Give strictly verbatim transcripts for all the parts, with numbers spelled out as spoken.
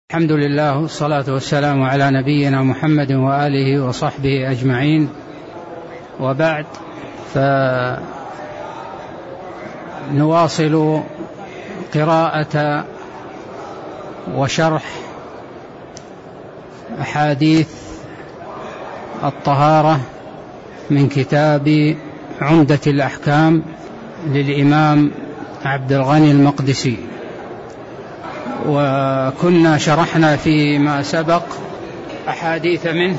الحمد لله والصلاة والسلام على نبينا محمد وآله وصحبه أجمعين، وبعد، فنواصل قراءة وشرح أحاديث الطهارة من كتاب عمدة الأحكام للإمام عبد الغني المقدسي. وكنا شرحنا فيما سبق أحاديث منه،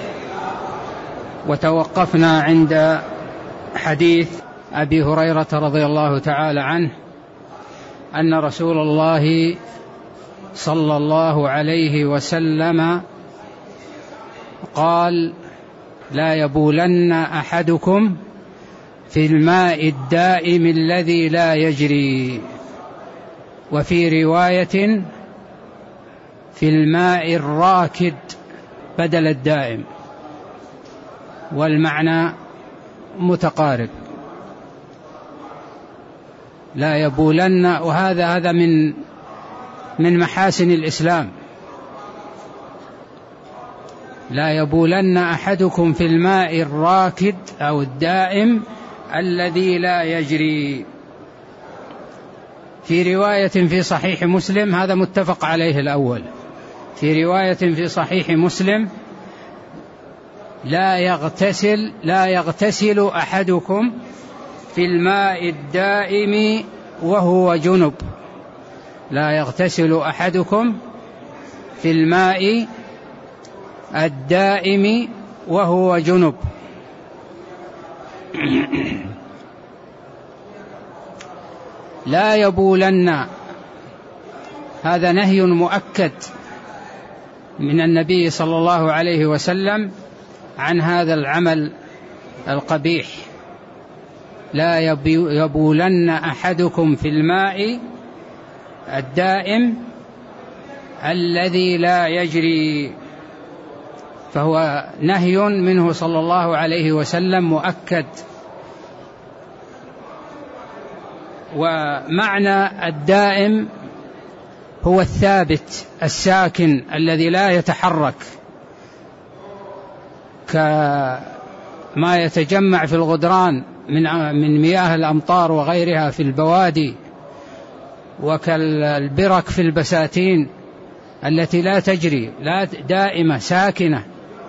وتوقفنا عند حديث أبي هريرة رضي الله تعالى عنه أن رسول الله صلى الله عليه وسلم قال: لا يبولن أحدكم في الماء الدائم الذي لا يجري، وفي رواية في الماء الراكد بدل الدائم، والمعنى متقارب. لا يبولن، وهذا هذا من من محاسن الإسلام. لا يبولن أحدكم في الماء الراكد أو الدائم الذي لا يجري. في رواية في صحيح مسلم، هذا متفق عليه الأول، في رواية في صحيح مسلم: لا يغتسل لا يغتسل أحدكم في الماء الدائم وهو جنب. لا يغتسل أحدكم في الماء الدائم وهو جنب. لا يبولن، هذا نهي مؤكد من النبي صلى الله عليه وسلم عن هذا العمل القبيح. لا يبولن أحدكم في الماء الدائم الذي لا يجري، فهو نهي منه صلى الله عليه وسلم مؤكد. ومعنى الدائم هو الثابت الساكن الذي لا يتحرك، كما يتجمع في الغدران من من مياه الأمطار وغيرها في البوادي، وكالبرك في البساتين التي لا تجري، لا دائمة ساكنة،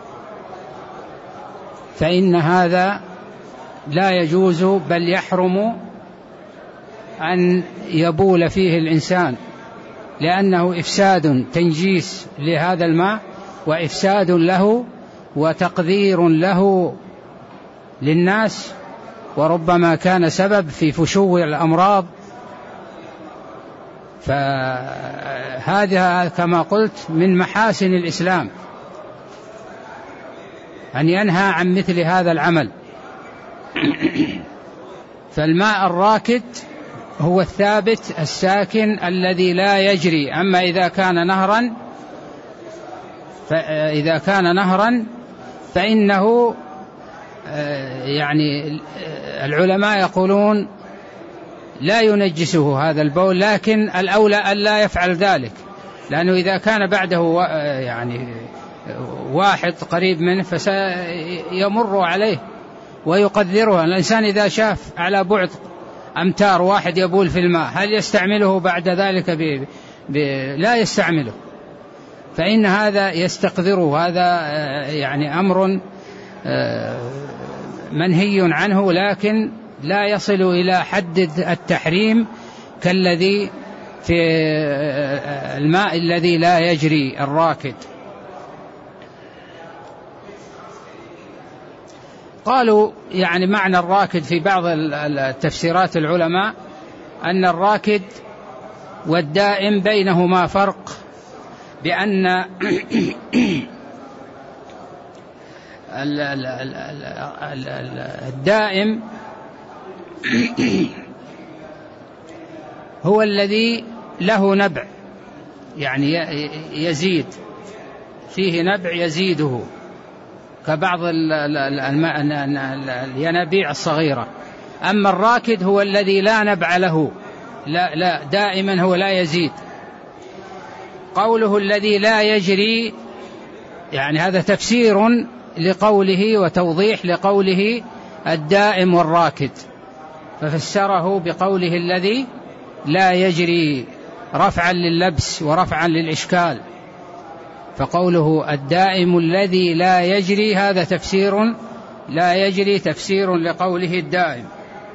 فإن هذا لا يجوز بل يحرم أن يبول فيه الإنسان، لأنه إفساد تنجيس لهذا الماء، وإفساد له وتقذير له للناس، وربما كان سبب في فشو الأمراض. فهذا كما قلت من محاسن الإسلام أن ينهى عن مثل هذا العمل. فالماء الراكد هو الثابت الساكن الذي لا يجري. أما إذا كان نهرا فإذا كان نهرا فإنه يعني العلماء يقولون لا ينجسه هذا البول، لكن الأولى ألا يفعل ذلك، لأنه إذا كان بعده يعني واحد قريب منه فسيمر عليه ويقدرها. الإنسان إذا شاف على بعد أمتار واحد يبول في الماء، هل يستعمله بعد ذلك؟ ب... ب... لا يستعمله، فإن هذا يستقذره. هذا يعني أمر منهي عنه، لكن لا يصل إلى حد التحريم كالذي في الماء الذي لا يجري الراكد. قالوا يعني معنى الراكد في بعض التفسيرات العلماء أن الراكد والدائم بينهما فرق، بأن الدائم هو الذي له نبع، يعني يزيد فيه نبع يزيده، كبعض الينابيع الصغيرة. أما الراكد هو الذي لا نبع له، لا, لا دائما هو لا يزيد. قوله الذي لا يجري يعني هذا تفسير لقوله وتوضيح لقوله الدائم والراكد، ففسره بقوله الذي لا يجري رفعا لللبس ورفعا للإشكال، فقوله الدائم الذي لا يجري هذا تفسير لا يجري تفسير لقوله الدائم.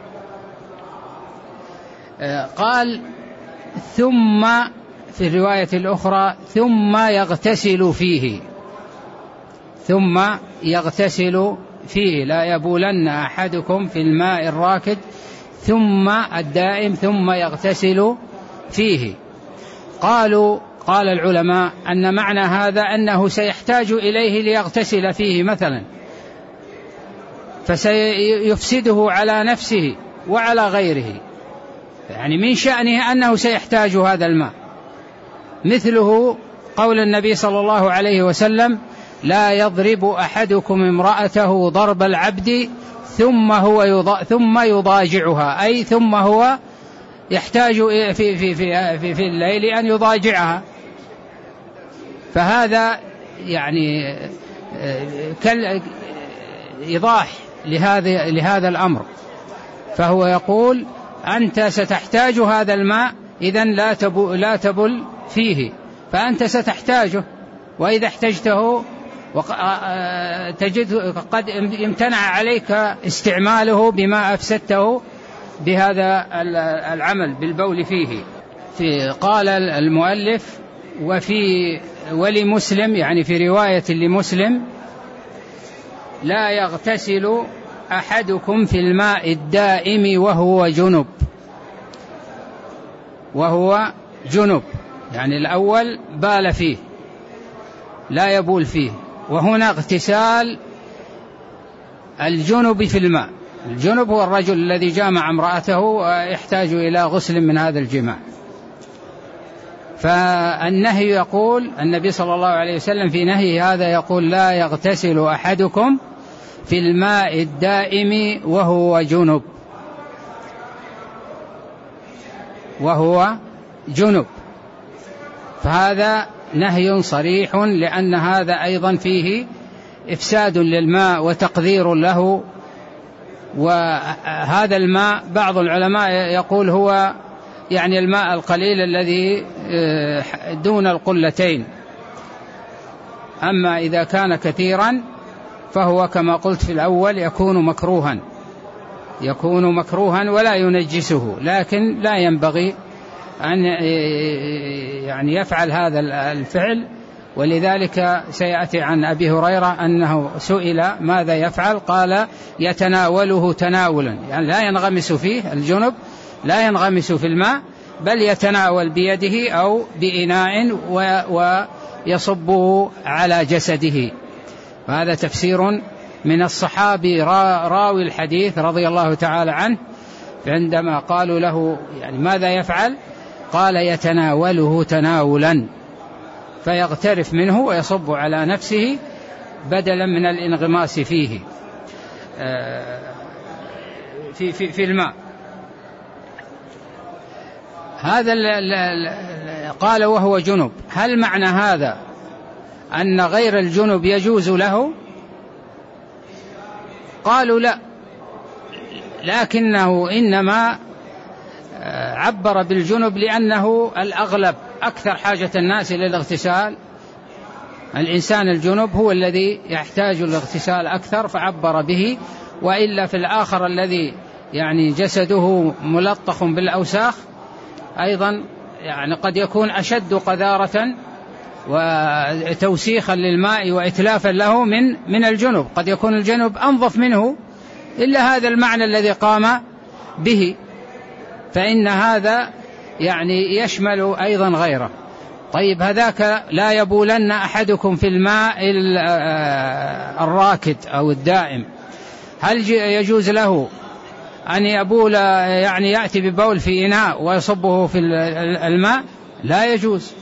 قال ثم في الرواية الأخرى ثم يغتسل فيه، ثم يغتسل فيه، لا يبولن أحدكم في الماء الراكد ثم الدائم ثم يغتسل فيه. قالوا قال العلماء أن معنى هذا أنه سيحتاج إليه ليغتسل فيه مثلا، فسيفسده على نفسه وعلى غيره، يعني من شأنه أنه سيحتاج هذا الماء. مثله قول النبي صلى الله عليه وسلم لا يضرب أحدكم امرأته ضرب العبد ثم هو يضا ثم يضاجعها، أي ثم هو يحتاج في, في, في, في, في الليل أن يضاجعها. فهذا يعني كالإيضاح لهذا, لهذا الأمر، فهو يقول أنت ستحتاج هذا الماء إذن لا تبل, لا تبل فيه، فأنت ستحتاجه، وإذا احتجته تجد قد يمتنع عليك استعماله بما أفسدته بهذا العمل بالبول فيه. في قال المؤلف وفي ولمسلم يعني في رواية لمسلم لا يغتسل أحدكم في الماء الدائم وهو جنب، وهو جنب يعني الأول بال فيه لا يبول فيه، وهنا اغتسال الجنب في الماء. الجنب هو الرجل الذي جامع امرأته ويحتاج إلى غسل من هذا الجماع. فالنهي يقول النبي صلى الله عليه وسلم في نهي هذا يقول لا يغتسل أحدكم في الماء الدائم وهو جنب، وهو جنب، فهذا نهي صريح، لأن هذا أيضا فيه إفساد للماء وتقذير له. وهذا الماء بعض العلماء يقول هو يعني الماء القليل الذي دون القلتين، أما إذا كان كثيرا فهو كما قلت في الأول يكون مكروها يكون مكروها ولا ينجسه، لكن لا ينبغي أن يعني يفعل هذا الفعل. ولذلك سيأتي عن أبي هريرة أنه سئل ماذا يفعل، قال يتناوله تناولا، يعني لا ينغمس فيه الجنب، لا ينغمس في الماء، بل يتناول بيده أو بإناء ويصبه على جسده. وهذا تفسير من الصحابي راوي الحديث رضي الله تعالى عنه، عندما قالوا له يعني ماذا يفعل، قال يتناوله تناولا، فيغترف منه ويصب على نفسه بدلا من الانغماس فيه في, في, في الماء. هذا قال وهو جنب. هل معنى هذا أن غير الجنب يجوز له؟ قالوا لا، لكنه إنما عبر بالجنب لأنه الأغلب أكثر حاجة الناس إلى الاغتسال، الإنسان الجنب هو الذي يحتاج الاغتسال أكثر فعبر به، وإلا في الآخر الذي يعني جسده ملطخ بالأوساخ أيضا يعني قد يكون أشد قذارة وتوسيخا للماء وإتلافا له من من الجنب، قد يكون الجنب أنظف منه، إلا هذا المعنى الذي قام به، فإن هذا يعني يشمل أيضا غيره. طيب هذاك لا يبولن أحدكم في الماء الراكد أو الدائم، هل يجوز له أن يبول يعني يأتي ببول في إناء ويصبه في الماء؟ لا يجوز.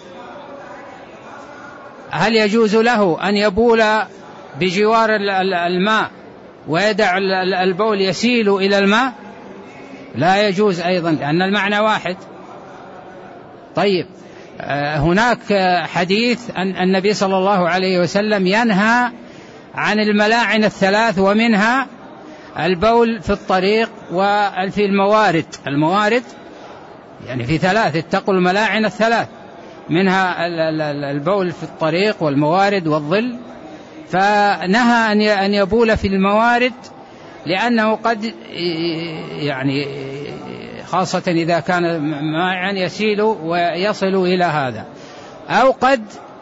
هل يجوز له أن يبول بجوار الماء ويدع البول يسيل إلى الماء؟ لا يجوز أيضا، لأن المعنى واحد. طيب هناك حديث أن النبي صلى الله عليه وسلم ينهى عن الملاعن الثلاث، ومنها البول في الطريق وفي الموارد. الموارد يعني في ثلاث، اتقوا الملاعن الثلاث، منها البول في الطريق والموارد والظل. فنهى أن يبول في الموارد لأنه قد يعني خاصة إذا كان مائعا يسيل ويصل إلى هذا، أو قد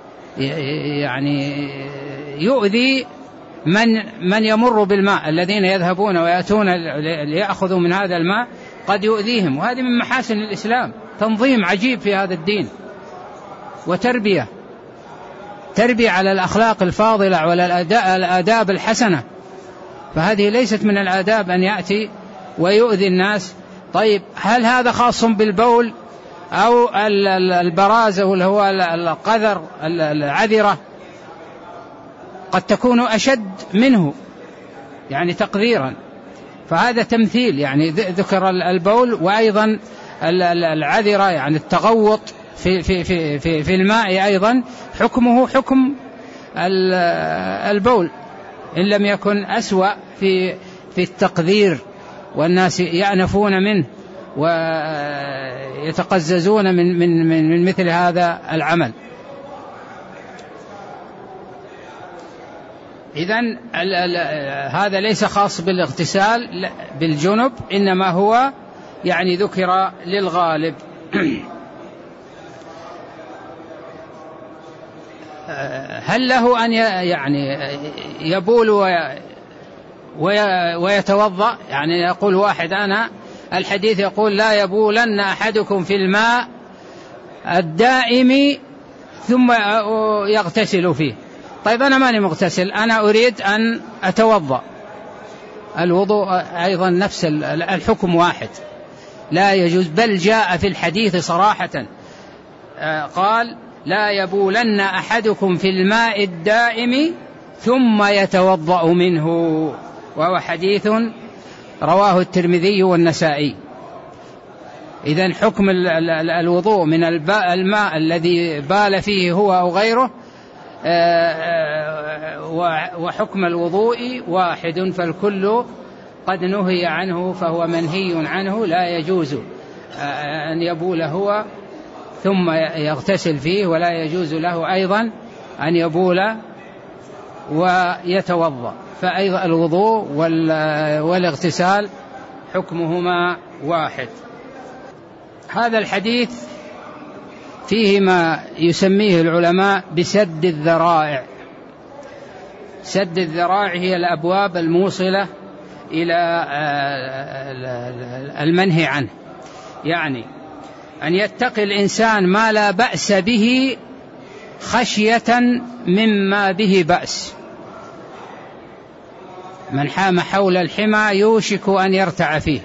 يعني يؤذي من من يمر بالماء، الذين يذهبون ويأتون ليأخذوا من هذا الماء قد يؤذيهم. وهذه من محاسن الإسلام، تنظيم عجيب في هذا الدين، وتربية تربية على الأخلاق الفاضلة وعلى الآداب الحسنة. فهذه ليست من الآداب أن يأتي ويؤذي الناس. طيب هل هذا خاص بالبول أو البراز اللي هو القذر العذرة؟ قد تكون أشد منه يعني تقديرا، فهذا تمثيل. يعني ذكر البول، وأيضا العذرة يعني التغوط في, في, في, في, في الماء أيضا حكمه حكم البول، إن لم يكن أسوأ في, في التقدير، والناس يأنفون منه ويتقززون من, من, من, من مثل هذا العمل. إذن هذا ليس خاص بالاغتسال بالجنب، إنما هو يعني ذكر للغالب. هل له أن يعني يبول ويتوضأ؟ يعني يقول واحد أنا الحديث يقول لا يبولن أحدكم في الماء الدائم ثم يغتسل فيه. طيب أنا ماني مغتسل، أنا أريد أن أتوضأ، الوضوء أيضا نفس الحكم واحد، لا يجوز. بل جاء في الحديث صراحة قال لا يبولن أحدكم في الماء الدائم ثم يتوضأ منه، وهو حديث رواه الترمذي والنسائي. إذن حكم الوضوء من الماء الذي بال فيه هو أو غيره وحكم الوضوء واحد، فالكل قد نهي عنه فهو منهي عنه. لا يجوز أن يبول هو ثم يغتسل فيه، ولا يجوز له أيضا أن يبول ويتوضأ. فأيضا الوضوء والاغتسال حكمهما واحد. هذا الحديث فيه ما يسميه العلماء بسد الذرائع. سد الذرائع هي الأبواب الموصلة إلى المنهي عنه، يعني أن يتقي الإنسان ما لا بأس به خشية مما به بأس. من حام حول الحمى يوشك أن يرتع فيه.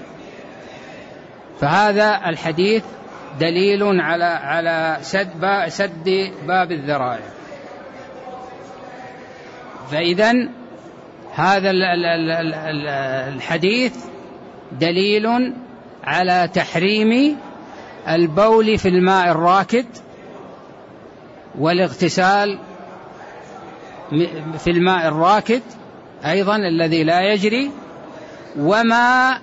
فهذا الحديث دليل على على سد سد باب الذرائع. فإذن هذا الحديث دليل على تحريم البول في الماء الراكد، والاغتسال في الماء الراكد أيضا الذي لا يجري، وما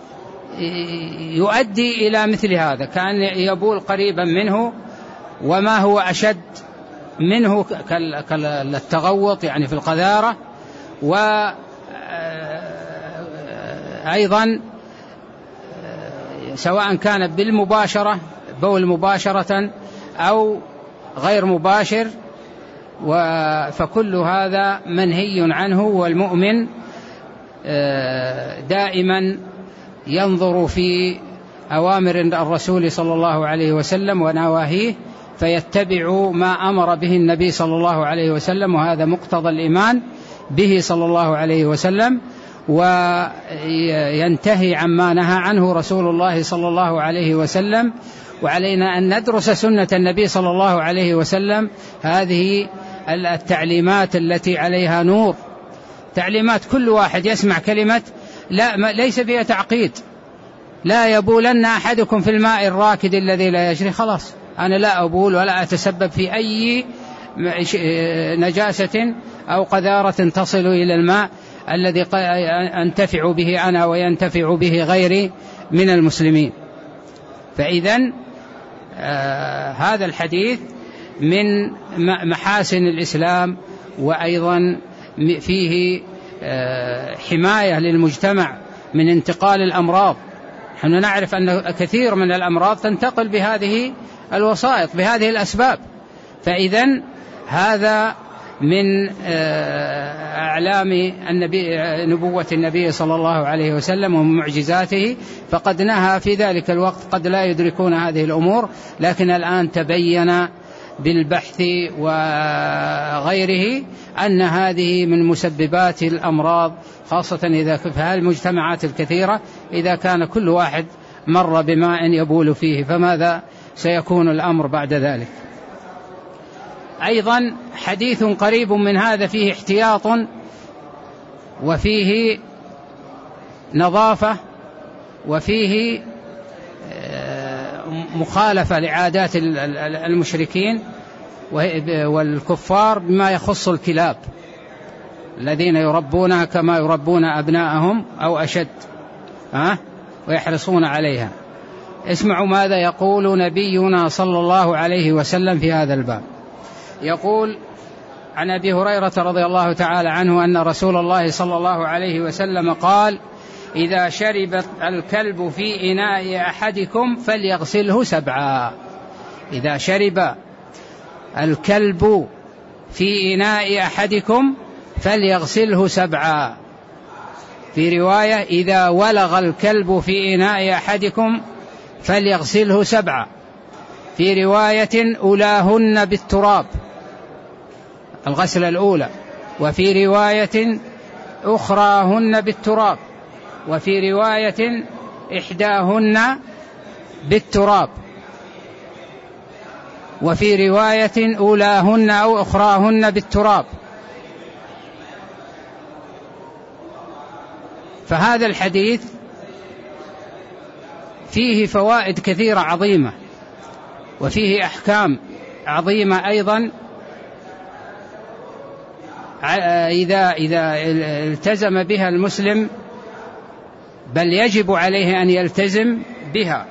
يؤدي إلى مثل هذا كان يبول قريبا منه، وما هو أشد منه كالتغوط يعني في القذارة، وأيضا سواء كان بالمباشرة بول مباشرة أو غير مباشر، فكل هذا منهي عنه. والمؤمن دائما ينظر في أوامر الرسول صلى الله عليه وسلم ونواهيه، فيتبع ما أمر به النبي صلى الله عليه وسلم، وهذا مقتضى الإيمان به صلى الله عليه وسلم، وينتهي عما نهى عنه رسول الله صلى الله عليه وسلم. وعلينا أن ندرس سنة النبي صلى الله عليه وسلم، هذه التعليمات التي عليها نور، تعليمات كل واحد يسمع كلمة لا ليس فيها تعقيد، لا يبولن أحدكم في الماء الراكد الذي لا يجري، خلاص أنا لا أبول ولا أتسبب في أي نجاسة أو قذارة تصل إلى الماء الذي أنتفع به أنا وينتفع به غيري من المسلمين. فإذن آه هذا الحديث من محاسن الإسلام، وأيضا فيه آه حماية للمجتمع من انتقال الأمراض. نحن نعرف أن كثير من الأمراض تنتقل بهذه الوسائط بهذه الأسباب. فإذن هذا من أعلام النبي نبوة النبي صلى الله عليه وسلم ومن معجزاته، فقد نهى في ذلك الوقت قد لا يدركون هذه الأمور، لكن الآن تبين بالبحث وغيره أن هذه من مسببات الأمراض، خاصة إذا في المجتمعات الكثيرة إذا كان كل واحد مر بماء يبول فيه، فماذا سيكون الأمر بعد ذلك؟ أيضا حديث قريب من هذا فيه احتياط وفيه نظافة وفيه مخالفة لعادات المشركين والكفار بما يخص الكلاب الذين يربونها كما يربون أبناءهم أو أشد ها ويحرصون عليها. اسمعوا ماذا يقول نبينا صلى الله عليه وسلم في هذا الباب. يقول عن أبي هريرة رضي الله تعالى عنه أن رسول الله صلى الله عليه وسلم قال: إذا شرب الكلب في إناء أحدكم فليغسله سبعا. إذا شرب الكلب في إناء أحدكم فليغسله سبعا. في رواية: إذا ولغ الكلب في إناء أحدكم فليغسله سبعا. في رواية: أولاهن بالتراب، الغسلة الأولى. وفي رواية أخراهن بالتراب. وفي رواية إحداهن بالتراب. وفي رواية أولاهن أو أخراهن بالتراب. فهذا الحديث فيه فوائد كثيرة عظيمة، وفيه أحكام عظيمة أيضا إذا إذا التزم بها المسلم، بل يجب عليه أن يلتزم بها.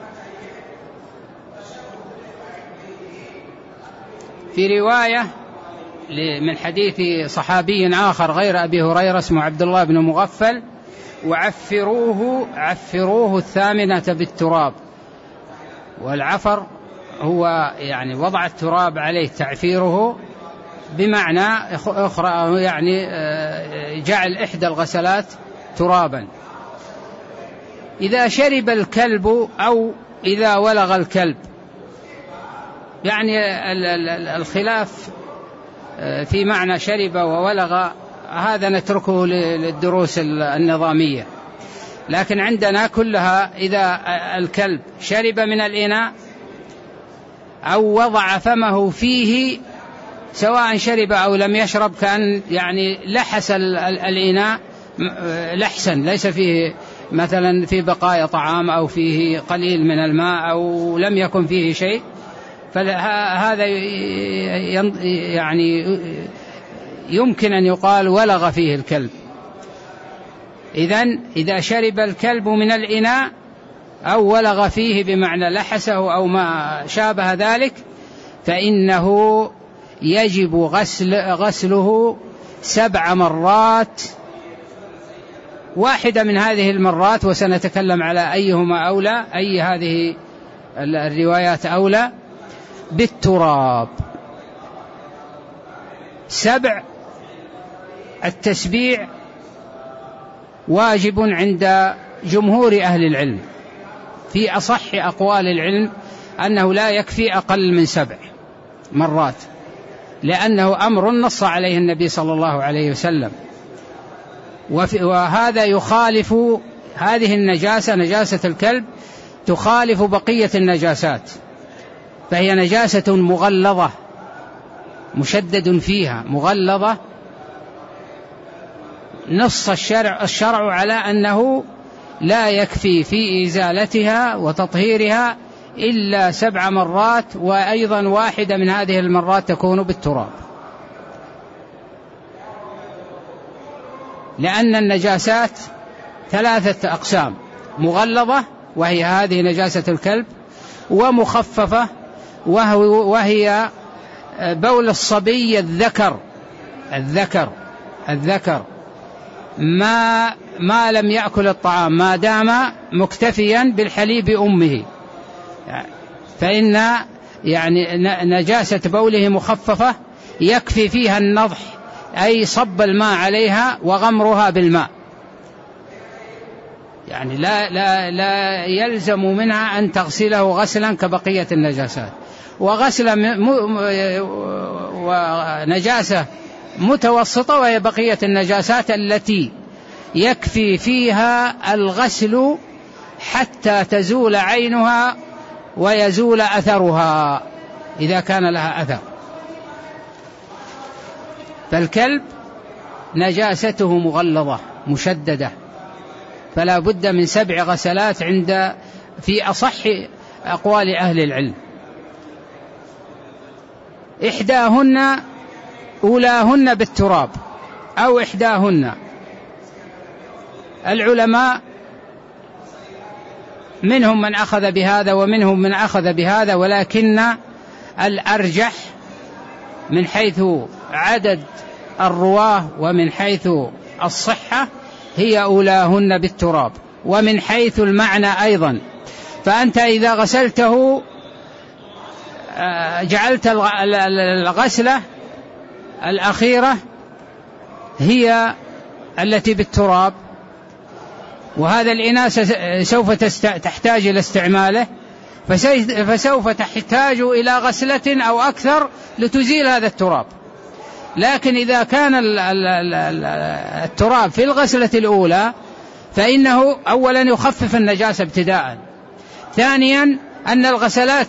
في رواية من حديث صحابي آخر غير أبي هريرة اسمه عبد الله بن مغفل: وعفروه عفروه الثامنة بالتراب. والعفر هو يعني وضع التراب عليه، تعفيره بمعنى أخرى يعني جعل إحدى الغسلات ترابا. إذا شرب الكلب أو إذا ولغ الكلب، يعني الخلاف في معنى شرب وولغ هذا نتركه للدروس النظامية، لكن عندنا كلها إذا الكلب شرب من الإناء أو وضع فمه فيه، سواء شرب أو لم يشرب، كأن يعني لحس الإناء لحسا ليس فيه مثلا في بقايا طعام أو فيه قليل من الماء أو لم يكن فيه شيء، فهذا يعني يمكن أن يقال ولغ فيه الكلب. إذن إذا شرب الكلب من الإناء أو ولغ فيه بمعنى لحسه أو ما شابه ذلك، فإنه يجب غسل غسله سبع مرات. واحدة من هذه المرات، وسنتكلم على أيهما أولى، أي هذه الروايات أولى، بالتراب. سبع. التسبيع واجب عند جمهور أهل العلم، في أصح أقوال العلم أنه لا يكفي أقل من سبع مرات، لأنه أمر نص عليه النبي صلى الله عليه وسلم. وهذا يخالف هذه النجاسة، نجاسة الكلب تخالف بقية النجاسات، فهي نجاسة مغلظة مشدد فيها مغلظة، نص الشرع الشرع على أنه لا يكفي في إزالتها وتطهيرها إلا سبع مرات، وأيضا واحدة من هذه المرات تكون بالتراب، لأن النجاسات ثلاثة أقسام: مغلظة وهي هذه نجاسة الكلب، ومخففة وهي بول الصبي الذكر الذكر الذكر ما ما لم يأكل الطعام ما دام مكتفيا بالحليب أمه، فإن يعني نجاسة بوله مخففة يكفي فيها النضح، أي صب الماء عليها وغمرها بالماء، يعني لا, لا, لا يلزم منها أن تغسله غسلا كبقية النجاسات. وغسل ونجاسة متوسطة وهي بقية النجاسات التي يكفي فيها الغسل حتى تزول عينها ويزول أثرها إذا كان لها أثر. فالكلب نجاسته مغلظة مشددة، فلا بد من سبع غسلات عند في أصح أقوال أهل العلم. إحداهن أولاهن بالتراب أو إحداهن. العلماء منهم من أخذ بهذا ومنهم من أخذ بهذا، ولكن الأرجح من حيث عدد الرواه ومن حيث الصحة هي أولاهن بالتراب، ومن حيث المعنى أيضا. فأنت إذا غسلته جعلت الغسلة الأخيرة هي التي بالتراب، وهذا الإناء سوف تحتاج إلى استعماله، فسوف تحتاج إلى غسلة أو أكثر لتزيل هذا التراب. لكن إذا كان التراب في الغسلة الأولى فإنه أولا يخفف النجاسة ابتداء، ثانيا أن الغسلات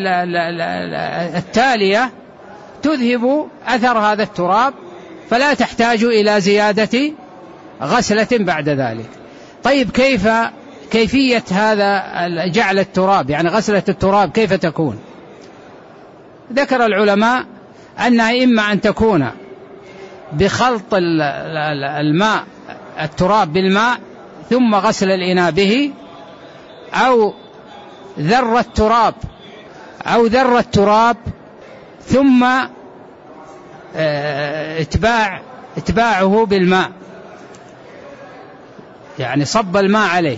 التالية تذهب أثر هذا التراب، فلا تحتاج إلى زيادة غسلة بعد ذلك. طيب كيف كيفية هذا جعل التراب، يعني غسلة التراب كيف تكون؟ ذكر العلماء أنها إما أن تكون بخلط الماء التراب بالماء ثم غسل الإناء به، أو ذر التراب أو ذر التراب ثم اتباع اتباعه بالماء، يعني صب الماء عليه،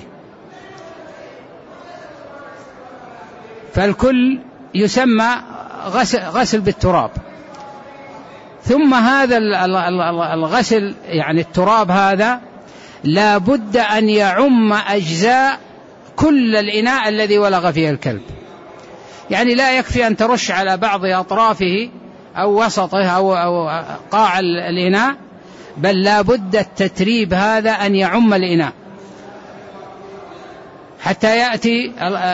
فالكل يسمى غسل, غسل بالتراب. ثم هذا الغسل يعني التراب هذا لا بد أن يعم أجزاء كل الإناء الذي ولغ فيه الكلب، يعني لا يكفي أن ترش على بعض أطرافه أو وسطه أو, أو قاع الإناء، بل لا بد التتريب هذا أن يعم الإناء حتى يأتي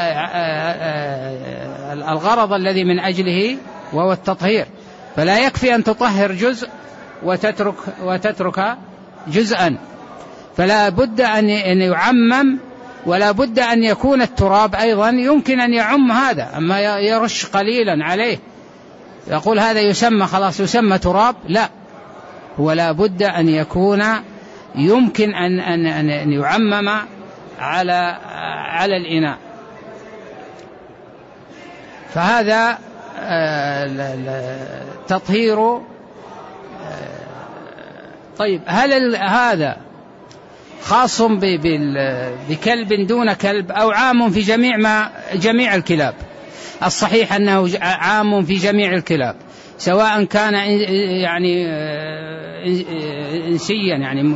الغرض الذي من أجله وهو التطهير. فلا يكفي أن تطهر جزء وتترك, وتترك جزءا، فلا بد أن يعمم، ولا بد أن يكون التراب أيضا يمكن أن يعم هذا، أما يرش قليلا عليه يقول هذا يسمى خلاص يسمى تراب، لا، هو لا بد أن يكون يمكن أن, أن, أن يعمم على, على الإناء. فهذا تطهير. طيب هل هذا خاص بكلب دون كلب أو عام في جميع ما جميع الكلاب؟ الصحيح أنه عام في جميع الكلاب، سواء كان يعني إنسيا يعني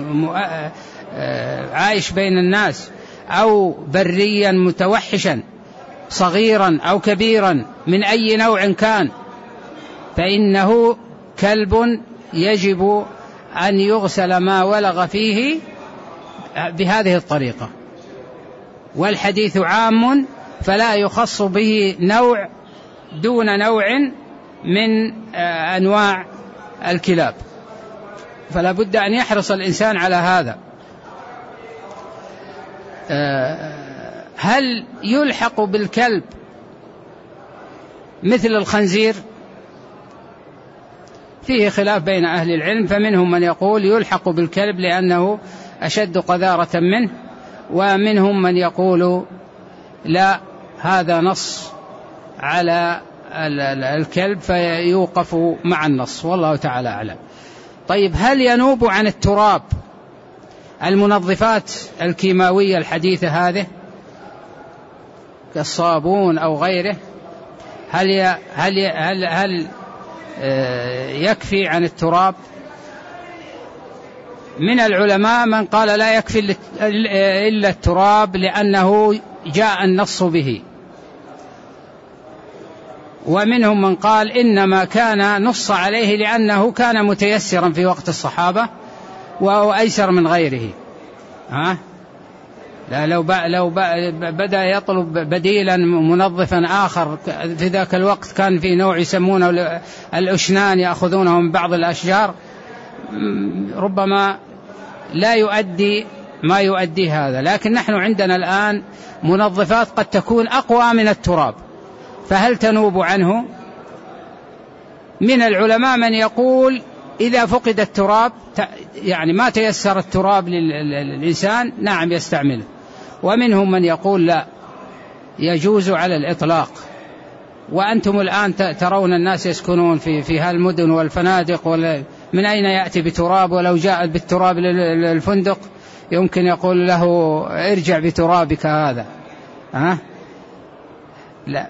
عايش بين الناس، أو بريا متوحشا صغيرا أو كبيرا من أي نوع كان، فإنه كلب يجب أن يغسل ما ولغ فيه بهذه الطريقة. والحديث عام فلا يخص به نوع دون نوع من أنواع الكلاب، فلا بد أن يحرص الإنسان على هذا. هل يلحق بالكلب مثل الخنزير فيه خلاف بين أهل العلم، فمنهم من يقول يلحق بالكلب لأنه أشد قذارة منه، ومنهم من يقول لا، هذا نص على الكلب فيوقف مع النص، والله تعالى أعلم. طيب، هل ينوب عن التراب المنظفات الكيماوية الحديثة هذه كالصابون أو غيره؟ هل هل هل, هل يكفي عن التراب؟ من العلماء من قال لا يكفي إلا التراب لأنه جاء النص به، ومنهم من قال إنما كان نص عليه لأنه كان متيسرا في وقت الصحابة وهو أيسر من غيره. ها؟ لا، لو لو بدأ يطلب بديلا منظفا آخر في ذاك الوقت، كان في نوع يسمونه الأشنان يأخذونه من بعض الأشجار، ربما لا يؤدي ما يؤدي هذا. لكن نحن عندنا الآن منظفات قد تكون أقوى من التراب، فهل تنوب عنه؟ من العلماء من يقول إذا فقد التراب، يعني ما تيسر التراب للإنسان، نعم يستعمله. ومنهم من يقول لا، يجوز على الإطلاق. وأنتم الآن ترون الناس يسكنون في في هالمدن والفنادق، من أين يأتي بتراب؟ ولو جاء بالتراب للفندق يمكن يقول له ارجع بترابك هذا. ها؟ لا،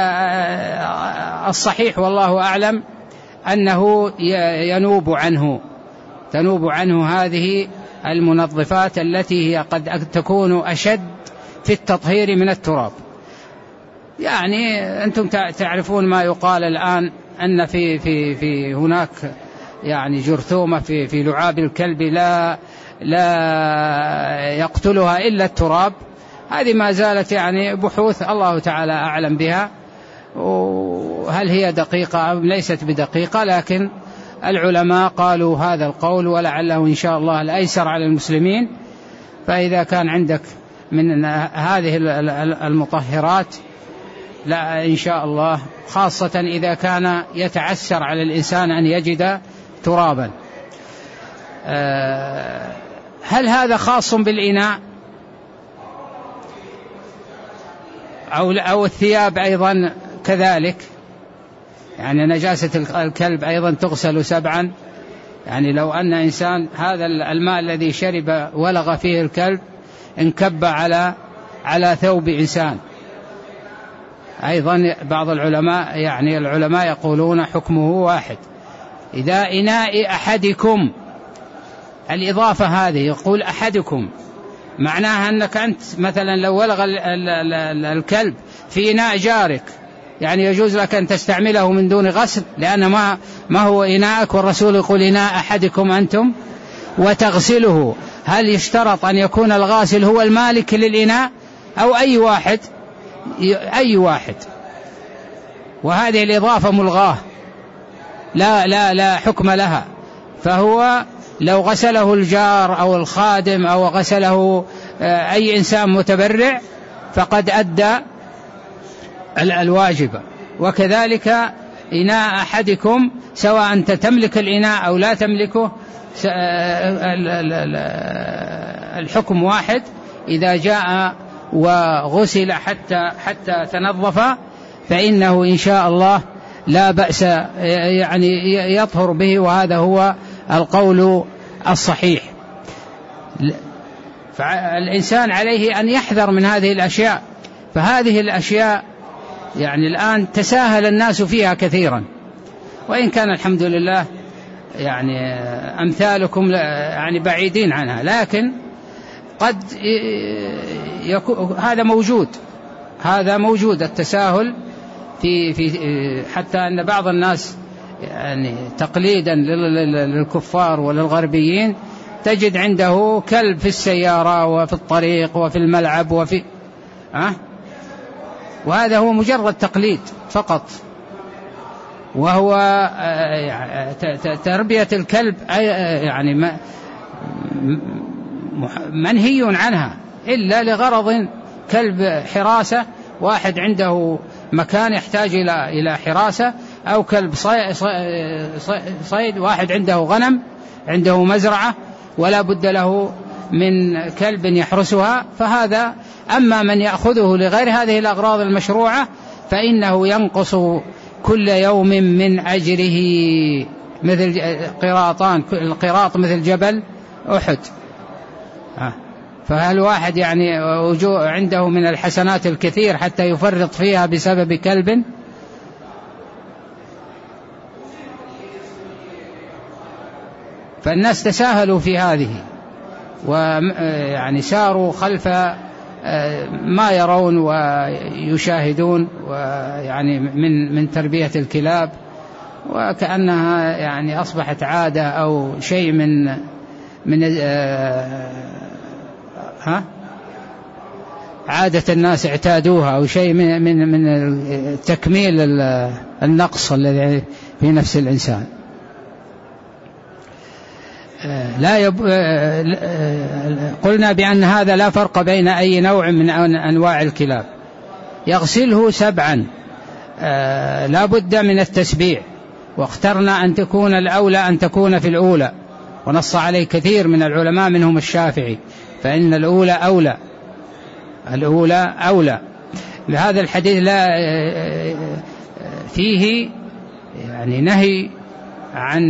فالصحيح والله أعلم أنه ينوب عنه تنوب عنه هذه المنظفات التي هي قد تكون أشد في التطهير من التراب. يعني أنتم تعرفون ما يقال الآن أن في في في هناك يعني جرثومة في في لعاب الكلب لا لا يقتلها إلا التراب. هذه ما زالت يعني بحوث الله تعالى أعلم بها، وهل هي دقيقة أم ليست بدقيقة، لكن العلماء قالوا هذا القول، ولعله إن شاء الله الأيسر على المسلمين. فإذا كان عندك من هذه المطهرات، لا إن شاء الله، خاصة إذا كان يتعسر على الإنسان أن يجد ترابا. هل هذا خاص بالإناء أو أو الثياب أيضا كذلك؟ يعني نجاسة الكلب أيضا تغسل سبعا. يعني لو أن إنسان هذا الماء الذي شرب ولغ فيه الكلب انكب على على ثوب إنسان، أيضا بعض العلماء يعني العلماء يقولون حكمه واحد. إذا إناء أحدكم، الإضافة هذه يقول أحدكم، معناها أنك أنت مثلا لو ولغ الكلب في إناء جارك، يعني يجوز لك أن تستعمله من دون غسل، لأن ما ما هو إناءك، والرسول يقول إناء أحدكم أنتم وتغسله. هل يشترط أن يكون الغاسل هو المالك للإناء أو أي واحد؟ أي واحد. وهذه الإضافة ملغاة، لا لا لا حكم لها. فهو لو غسله الجار أو الخادم أو غسله أي إنسان متبرع فقد أدى الواجب. وكذلك إناء أحدكم، سواء أنت تملك الإناء أو لا تملكه، الحكم واحد. إذا جاء وغسل حتى حتى تنظف فإنه إن شاء الله لا بأس، يعني يطهر به، وهذا هو القول الصحيح. فالإنسان عليه أن يحذر من هذه الأشياء. فهذه الأشياء يعني الآن تساهل الناس فيها كثيرا، وإن كان الحمد لله يعني أمثالكم يعني بعيدين عنها، لكن قد يكون هذا موجود هذا موجود التساهل في في حتى أن بعض الناس يعني تقليدا للكفار وللغربيين تجد عنده كلب في السيارة وفي الطريق وفي الملعب وفي أه؟ وهذا هو مجرد تقليد فقط، وهو تربية الكلب يعني منهي عنها إلا لغرض كلب حراسة. واحد عنده مكان يحتاج إلى إلى حراسة، أو كلب صيد، واحد عنده غنم، عنده مزرعة ولا بد له من كلب يحرسها، فهذا. أما من يأخذه لغير هذه الأغراض المشروعة فإنه ينقص كل يوم من أجره مثل قراطان، القراط مثل جبل أحد. فهل واحد يعني عنده من الحسنات الكثير حتى يفرط فيها بسبب كلب؟ فالناس تساهلوا في هذه، ويعني ساروا خلف ما يرون ويشاهدون ويعني من من تربية الكلاب، وكأنها يعني أصبحت عادة أو شيء من من ها عادة الناس اعتادوها، أو شيء من من من تكميل النقص الذي في نفس الإنسان. لا يب... قلنا بأن هذا لا فرق بين أي نوع من أنواع الكلاب. يغسله سبعا، لا بد من التسبيع، واخترنا أن تكون الأولى أن تكون في الأولى، ونص عليه كثير من العلماء منهم الشافعي، فإن الأولى أولى، الأولى أولى. لهذا الحديث لا فيه يعني نهي عن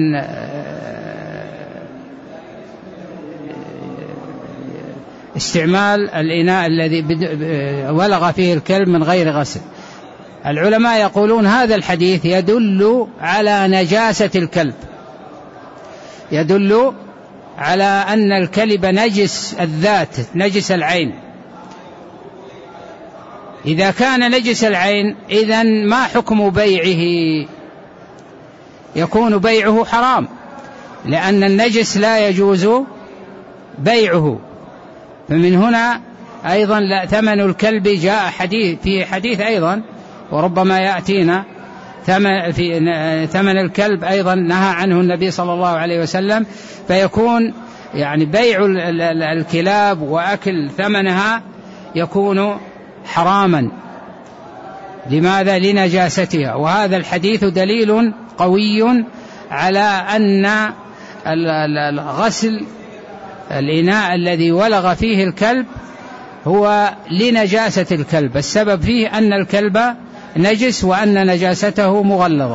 استعمال الإناء الذي ولغ فيه الكلب من غير غسل. العلماء يقولون هذا الحديث يدل على نجاسة الكلب، يدل على أن الكلب نجس الذات، نجس العين. إذا كان نجس العين إذن ما حكم بيعه؟ يكون بيعه حرام، لأن النجس لا يجوز بيعه. فمن هنا أيضا لا ثمن الكلب، جاء حديث في حديث أيضا وربما يأتينا ثمن في ثمن الكلب أيضا نهى عنه النبي صلى الله عليه وسلم، فيكون يعني بيع الكلاب وأكل ثمنها يكون حراما. لماذا؟ لنجاستها. وهذا الحديث دليل قوي على أن الغسل الإناء الذي ولغ فيه الكلب هو لنجاسة الكلب، السبب فيه أن الكلب نجس وأن نجاسته مغلظة.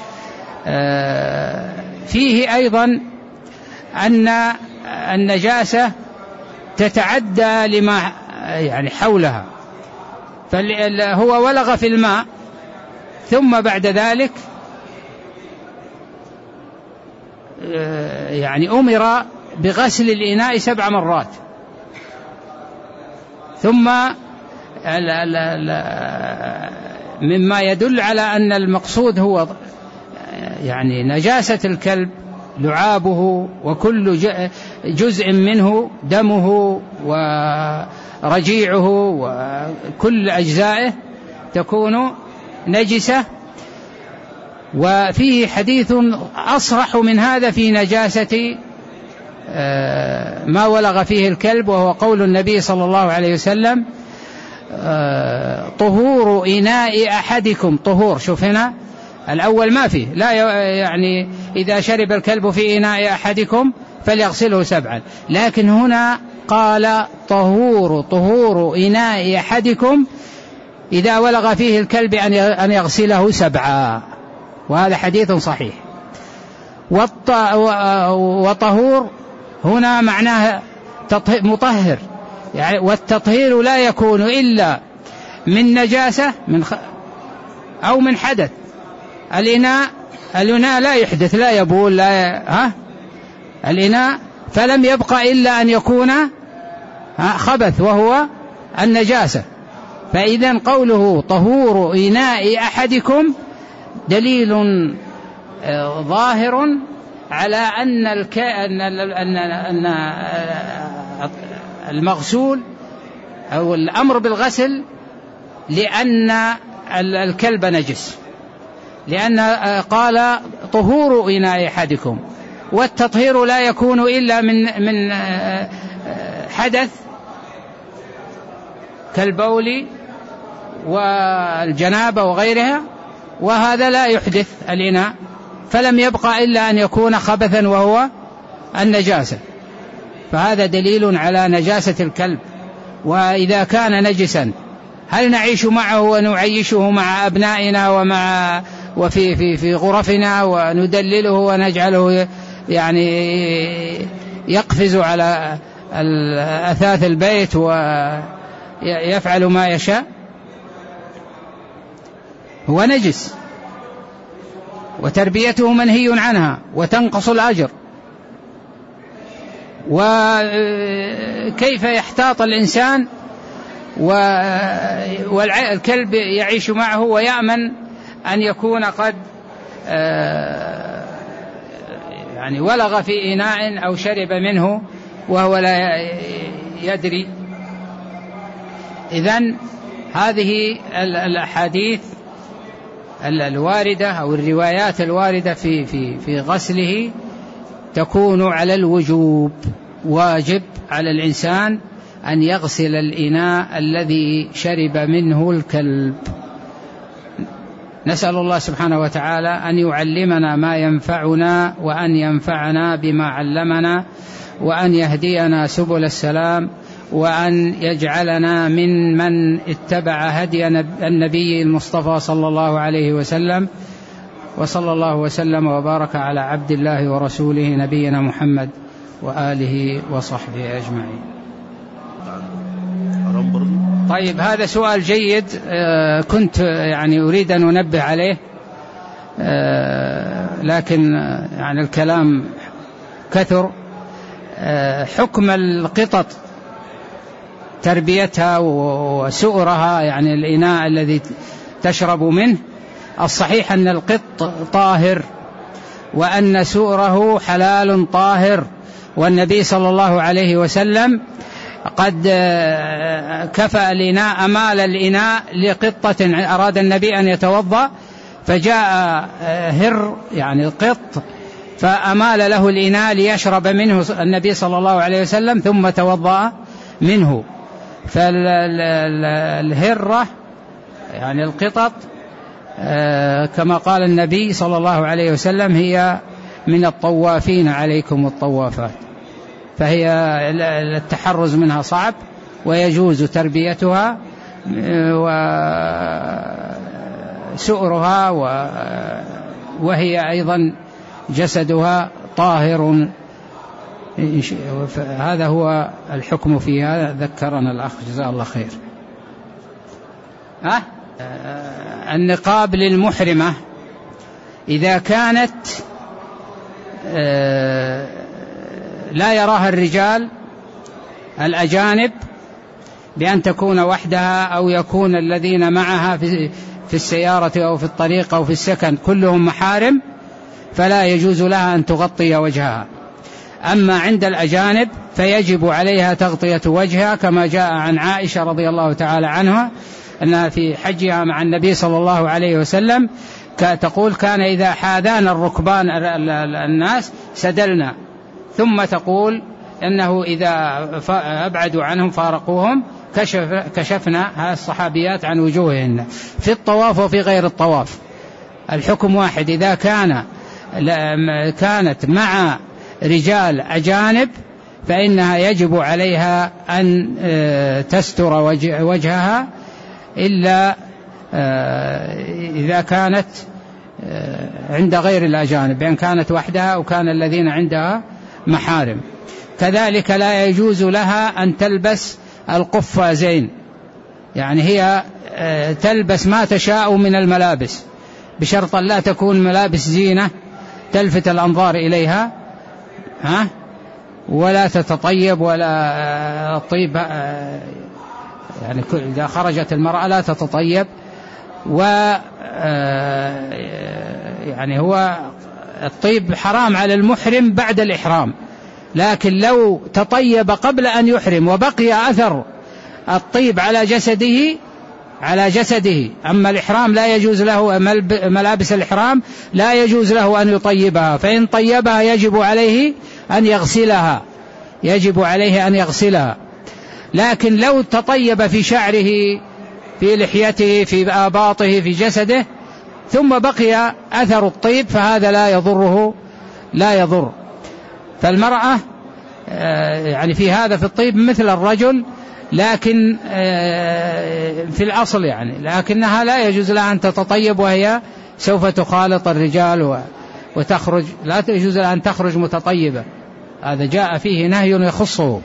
فيه أيضا أن النجاسة تتعدى لما يعني حولها، فهو ولغ في الماء ثم بعد ذلك يعني أمر بغسل الإناء سبع مرات، ثم مما يدل على أن المقصود هو يعني نجاسة الكلب لعابه، وكل جزء منه دمه ورجيعه وكل أجزائه تكون نجسة. وفيه حديث أصرح من هذا في نجاسة ما ولغ فيه الكلب، وهو قول النبي صلى الله عليه وسلم طهور إناء أحدكم. طهور، شوف هنا الأول ما فيه، لا يعني إذا شرب الكلب في إناء أحدكم فليغسله سبعا، لكن هنا قال طهور طهور إناء أحدكم إذا ولغ فيه الكلب أن يغسله سبعا، وهذا حديث صحيح. وطهور هنا معناه مطهر، يعني والتطهير لا يكون إلا من نجاسة من خ... أو من حدث. الإناء الإناء لا يحدث، لا يبول، لا ي... ها الإناء فلم يبقى إلا أن يكون خبث وهو النجاسة. فإذن قوله طهور إناء أحدكم دليل ظاهر على أن الك... أن أن أن المغسول أو الأمر بالغسل لأن الكلب نجس، لأن قال طهور إناء أحدكم، والتطهير لا يكون إلا من من حدث كالبول والجنابة وغيرها، وهذا لا يحدث الإناء، فلم يبقى إلا أن يكون خبثا وهو النجاسة، فهذا دليل على نجاسة الكلب. وإذا كان نجسا هل نعيش معه ونعيشه مع أبنائنا ومع وفي في في غرفنا وندلله ونجعله يعني يقفز على أثاث البيت ويفعل ما يشاء؟ هو نجس، وتربيته منهي عنها وتنقص الأجر. وكيف يحتاط الإنسان والكلب يعيش معه ويأمن أن يكون قد يعني ولغ في إناء أو شرب منه وهو لا يدري؟ إذن هذه الأحاديث الواردة أو الروايات الواردة في في في غسله تكون على الوجوب، واجب على الإنسان أن يغسل الإناء الذي شرب منه الكلب. نسأل الله سبحانه وتعالى أن يعلمنا ما ينفعنا، وأن ينفعنا بما علمنا، وأن يهدينا سبل السلام، وأن يجعلنا من من اتبع هدي النبي المصطفى صلى الله عليه وسلم. وصلى الله وسلم وبارك على عبد الله ورسوله نبينا محمد وآله وصحبه أجمعين. طيب، هذا سؤال جيد، كنت يعني أريد أن أنبه عليه، لكن يعني الكلام كثر. حكم القطط، تربيتها وسؤرها، يعني الإناء الذي تشرب منه، الصحيح أن القط طاهر، وأن سؤره حلال طاهر، والنبي صلى الله عليه وسلم قد كفأ الإناء، أمال الإناء لقطة أراد النبي أن يتوضأ، فجاء هر يعني القط فأمال له الإناء ليشرب منه النبي صلى الله عليه وسلم ثم توضأ منه. فالهرة يعني القطط كما قال النبي صلى الله عليه وسلم هي من الطوافين عليكم الطوافات، فهي التحرز منها صعب، ويجوز تربيتها وسؤرها، وهي أيضا جسدها طاهر. هذا هو الحكم فيها، ذكرنا الأخ جزاه الله خير. أه؟ النقاب للمحرمة إذا كانت لا يراها الرجال الأجانب بأن تكون وحدها، أو يكون الذين معها في السيارة أو في الطريق أو في السكن كلهم محارم، فلا يجوز لها أن تغطي وجهها. أما عند الأجانب فيجب عليها تغطية وجهها، كما جاء عن عائشة رضي الله تعالى عنها أنها في حجها مع النبي صلى الله عليه وسلم تقول: كان إذا حاذان الركبان الناس سدلنا، ثم تقول أنه إذا أبعدوا عنهم فارقوهم كشف كشفنا الصحابيات عن وجوههن في الطواف وفي غير الطواف. الحكم واحد، إذا كان كانت مع رجال أجانب فإنها يجب عليها أن تستر وجهها، إلا إذا كانت عند غير الأجانب، بأن كانت وحدها أو كان الذين عندها محارم. كذلك لا يجوز لها أن تلبس القفازين، يعني هي تلبس ما تشاء من الملابس، بشرط لا تكون ملابس زينة تلفت الأنظار إليها، ها، ولا تتطيب، ولا طيب، يعني إذا خرجت المرأة لا تتطيب. و يعني هو الطيب حرام على المحرم بعد الإحرام، لكن لو تطيب قبل أن يحرم وبقي أثر الطيب على جسده على جسده أما الإحرام لا يجوز له، ملابس الإحرام لا يجوز له أن يطيبها، فإن طيبها يجب عليه أن يغسلها يجب عليه أن يغسلها. لكن لو تطيب في شعره في لحيته في آباطه في جسده ثم بقي أثر الطيب فهذا لا يضره لا يضر. فالمرأة يعني في هذا في الطيب مثل الرجل، لكن في الأصل يعني لكنها لا يجوز لها أن تتطيب وهي سوف تخالط الرجال وتخرج، لا يجوز لها أن تخرج متطيبة، هذا جاء فيه نهي يخصه.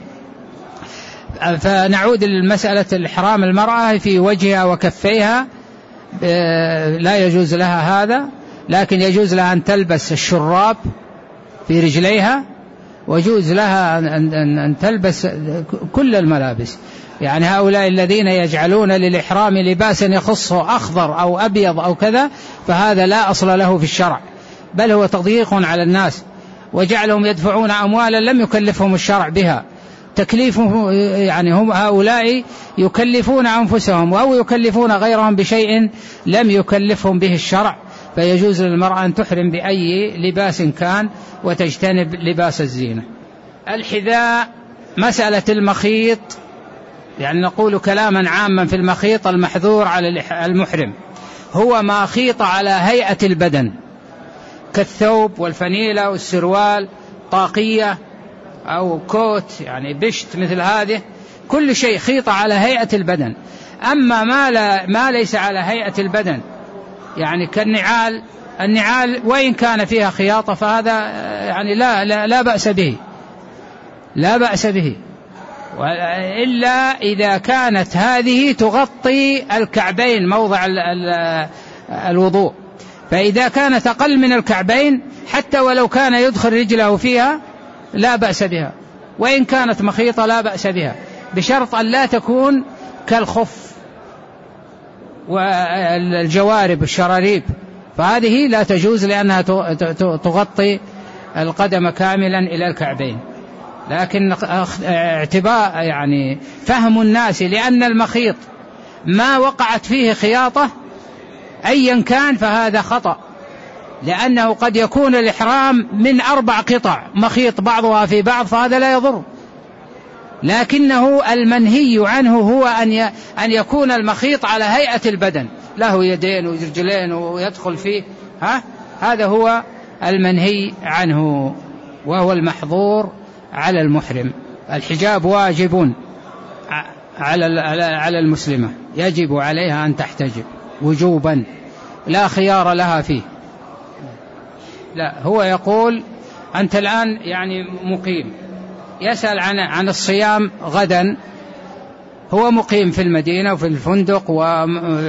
فنعود للمسألة الإحرام المرأة في وجهها وكفيها لا يجوز لها هذا، لكن يجوز لها أن تلبس الشراب في رجليها، ويجوز لها أن تلبس كل الملابس. يعني هؤلاء الذين يجعلون للإحرام لباسا يخصه أخضر أو أبيض أو كذا فهذا لا أصل له في الشرع، بل هو تضييق على الناس وجعلهم يدفعون أموالا لم يكلفهم الشرع بها. تكليفهم يعني هم هؤلاء يكلفون أنفسهم أو يكلفون غيرهم بشيء لم يكلفهم به الشرع. فيجوز للمرأة أن تحرم بأي لباس كان وتجتنب لباس الزينة. الحذاء مسألة المخيط، يعني نقول كلاما عاما في المخيط المحذور على المحرم هو ما خيط على هيئة البدن كالثوب والفنيلة والسروال، طاقية أو كوت يعني بشت مثل هذه، كل شيء خيط على هيئة البدن. أما ما, لا ما ليس على هيئة البدن يعني كالنعال، النعال وإن كان فيها خياطة فهذا يعني لا, لا, لا بأس به لا بأس به إلا إذا كانت هذه تغطي الكعبين موضع ال ال الوضوء. فإذا كانت أقل من الكعبين حتى ولو كان يدخل رجله فيها لا بأس بها، وإن كانت مخيطة لا بأس بها، بشرط أن لا تكون كالخف والجوارب الشراريب، فهذه لا تجوز لأنها تغطي القدم كاملا إلى الكعبين. لكن اعتبار يعني فهم الناس لأن المخيط ما وقعت فيه خياطة أيا كان فهذا خطأ، لأنه قد يكون الإحرام من أربع قطع مخيط بعضها في بعض فهذا لا يضر، لكنه المنهي عنه هو أن أن يكون المخيط على هيئة البدن له يدين ورجلين ويدخل فيه، ها هذا هو المنهي عنه وهو المحظور على المحرم. الحجاب واجب على على المسلمة، يجب عليها أن تحتجب وجوبا لا خيار لها فيه. لا هو يقول أنت الآن يعني مقيم، يسأل عن عن الصيام غدا، هو مقيم في المدينة وفي الفندق، و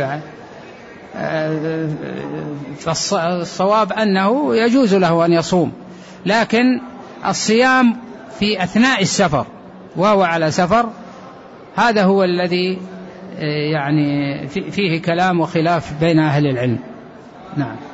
فالصواب أنه يجوز له أن يصوم، لكن الصيام في أثناء السفر وهو على سفر هذا هو الذي يعني فيه كلام وخلاف بين أهل العلم. نعم.